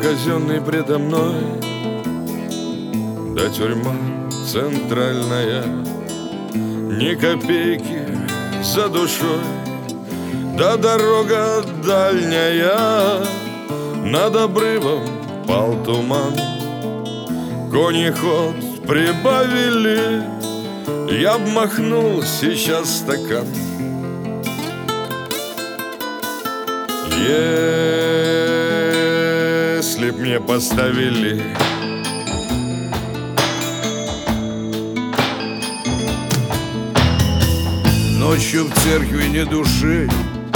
казенный предо мной, да тюрьма центральная, ни копейки за душой, да дорога дальняя. Над обрывом пал туман, кони ход прибавили, я б махнул сейчас стакан. Если б мне поставили ночью в церкви ни души,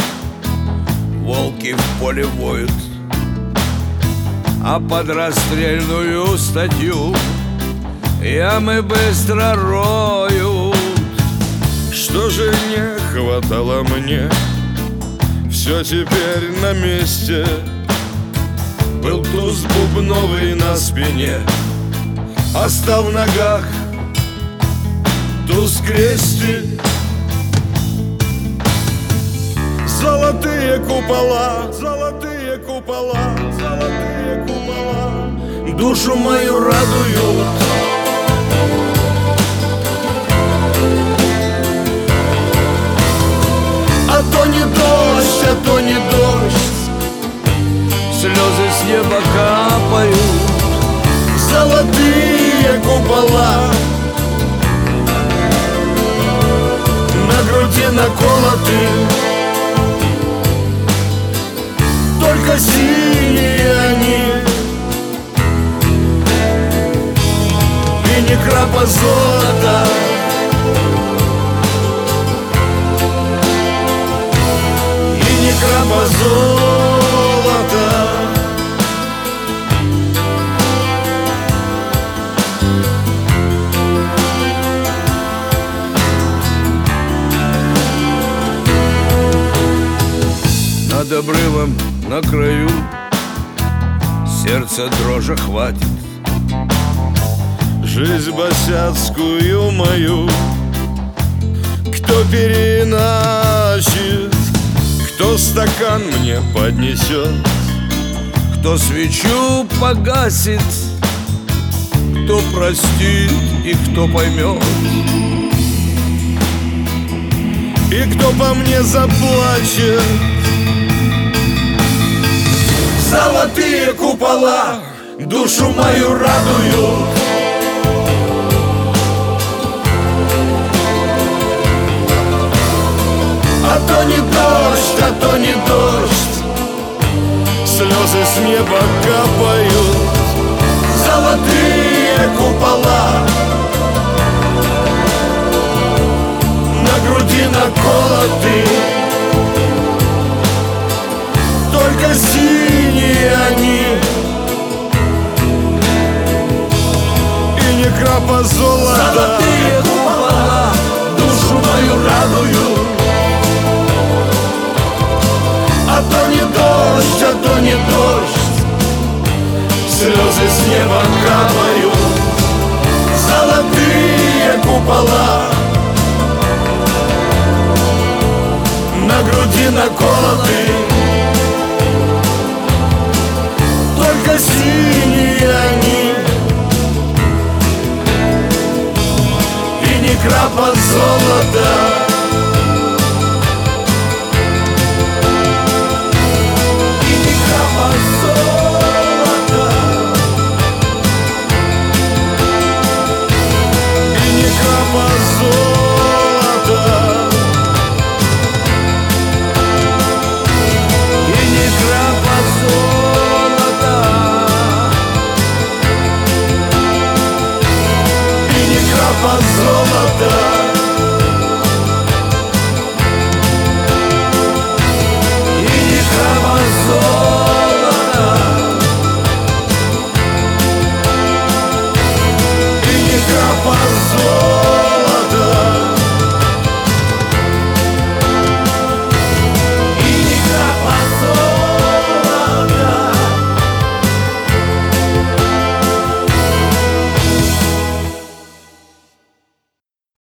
волки в поле воют, а под расстрельную статью ямы быстро роют. что же не хватало мне, все теперь на месте. Был туз бубновый на спине, остав в ногах туз крестик. Золотые купола, золотые купола, золотые купола душу мою радуют. А то не дождь, а то не дождь, Слезы с неба капают. золотые купола на груди наколоты, только синие они, и ни крапа золота. И ни крапа золота. Над обрывом на краю сердце дрожи хватит. Жизнь босяцкую мою кто переначит, кто стакан мне поднесет, Кто свечу погасит, кто простит и кто поймет, и кто по мне заплачет. Золотые купола душу мою радуют. А то не дождь, а то не дождь, слезы с неба капают. Золотые купола на груди наколоты, только синие они, и ни крапа золота. Золотые купола душу мою радуют. А то не дождь, а то не дождь, слезы с неба капают. Золотые купола на груди наколоты, только синие они, и ни крапа золота.